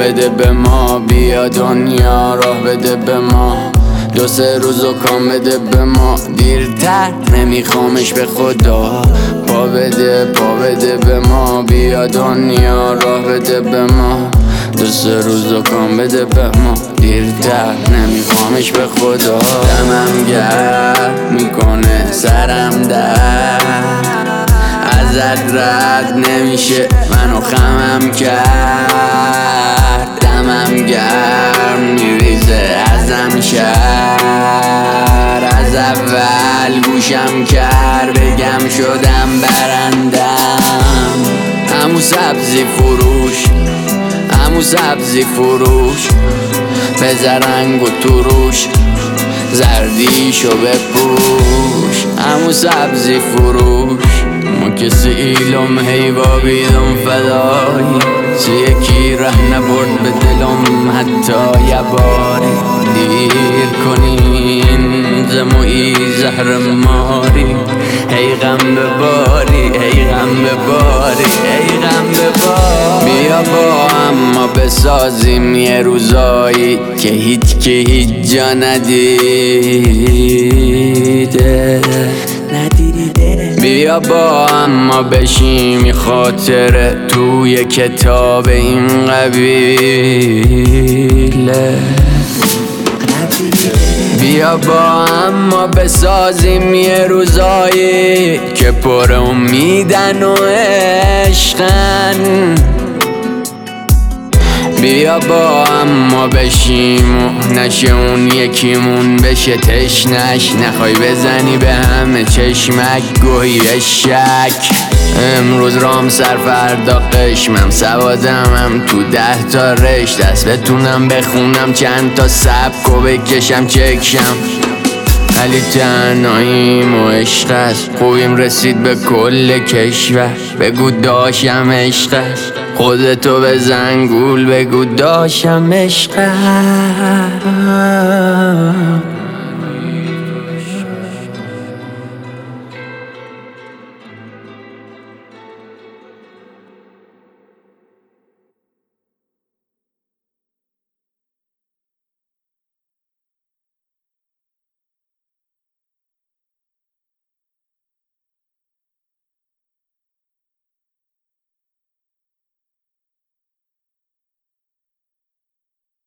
بده به ما، بیا دنیا راه بده به ما، 2-3 روز و کام بده به ما، دیرتر نمیخوامش به خدا، پا بده به ما، بیا دنیا راه بده به ما، 2-3 روز و کام بده به ما، دیرتر نمیخوامش به خدا. دمم گرم میکنه سرم درد، ازت رد نمیشه منو خمم کرد، دمم گرم میریزه ازم شهر، از اول گوشم کرد بگم شدم برندم، همو سبزی فروش، همو سبزی فروش، بزرنگ و تروش، زردیشو بپوش، همو سبزی فروش، ما کسی ایلم هیوا بیدم فدایی، یکی ره نبرد به دلم حتی یه باری، دیر کنین زمویی زهر ماری، ای غم بباری، ای غم بباری، ای غم بباری، بیا با هم ما بسازیم یه روزایی که هیچ جا ندیده، بیا با هم ما بشیم یه خاطره توی کتاب این قبیله، بیا با هم ما بسازیم یه روزایی که پر امیدن و عشقن، بیا با هم ما بشیم و نشه اون یکیمون بشه تشنش، نخوای بزنی به همه چشمک گوهی شک، امروز رام سر فردا قشمم، سوادمم تو 10 تا رش، دست بتونم بخونم چند تا سبک و بکشم چکشم، ولی تنهاییم و عشق است، خوبیم رسید به کل کشور، بگو داشم عشق است، خودتو بزن گول بگو داشم عشق است.